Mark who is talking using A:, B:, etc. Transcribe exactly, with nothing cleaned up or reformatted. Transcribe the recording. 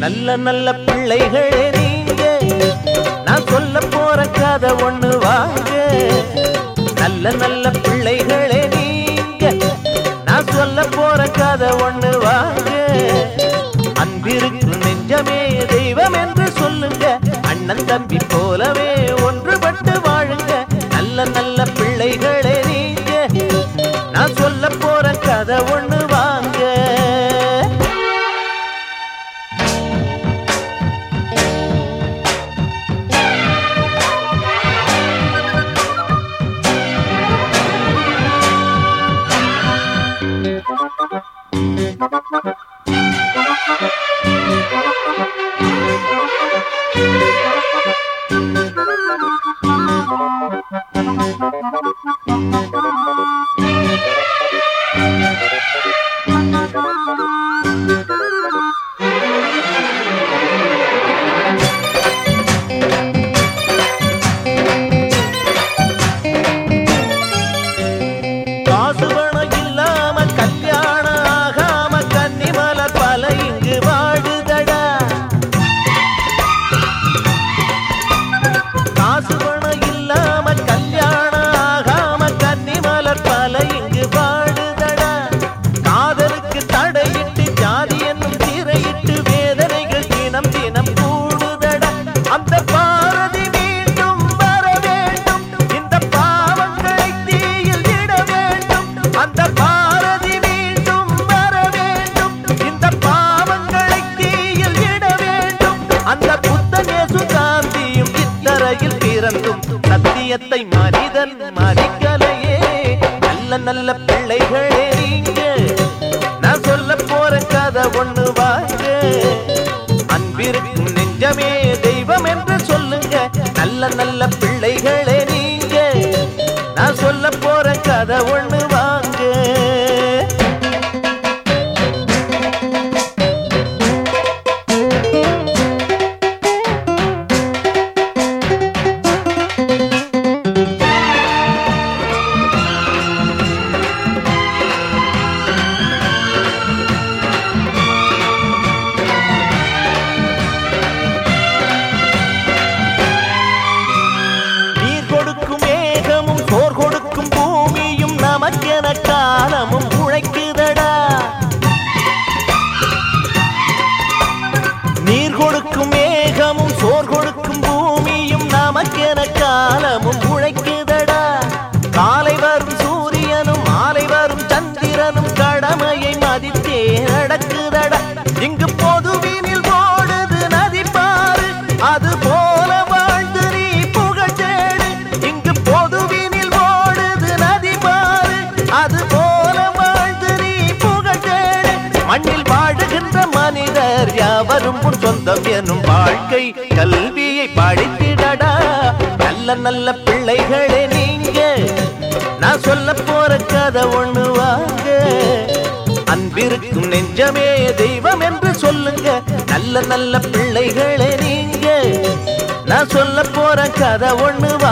A: நல்ல நல்ல பிள்ளைகளே நீங்க, நான் சொல்ல போற கதை ஒண்ணு வாங்க. நல்ல நல்ல பிள்ளைகளே நீங்க, நான் சொல்ல போற கதை ஒண்ணு வாங்க. அன்பிருக்கும் நெஞ்சமே தெய்வம் என்று சொல்லுங்க, அண்ணன் தம்பி போலவே ஒன்றுபட்டு வாழுங்க. நல்ல நல்ல பிள்ளைகளே நீங்க, நான் சொல்ல போற கதை ஒண்ணு வாங்க. சத்தியத்தை மனிதன் மதிக்கலையே. நல்ல நல்ல பிள்ளைகளே நீங்க, நான் சொல்ல போற கதை ஒண்ணு வாங்க. அன்பிருக்கும் நெஞ்சமே தெய்வம் என்று சொல்லுங்க. நல்ல நல்ல பிள்ளைகளே நீங்க, நான் சொல்ல போற கதை ஒண்ணு வாங்க. நமக்கென காலமும் உழைக்குதடா, நீர் கொடுக்கும் மேகமும் சோர் கொடுக்கும் பூமியும் நமக்கென காலமும் உழைக்குதடா. காலை வரும் சூரியனும் மாலை வரும் சந்திரனும் கடமையை மதித்தே நடக்குதடா. இங்கு பொதுவினில் ஓடுது நதி பாரு, அது போல வாழ்ந்து நீ புகழ் தேடு. இங்கு பொதுவினில் ஓடுது நதி பாரு, அது போல வாழ்ந்து நீ புகழ் தேடு. மண்ணில் வாழுகின்ற மனிதர் யாவரும் உன் சொந்தம் எனும் வாழ்க்கை கல்வியை படித்திடடா. நல்ல நல்ல பிள்ளைகளே நீங்க, நான் சொல்ல போற கதை ஒண்ணு வாங்க. அன்பிருக்கும் நெஞ்சமே தெய்வம் என்று சொல்லுங்க. நல்ல நல்ல பிள்ளைகளே நீங்க, நான் சொல்ல போற கதை ஒண்ணு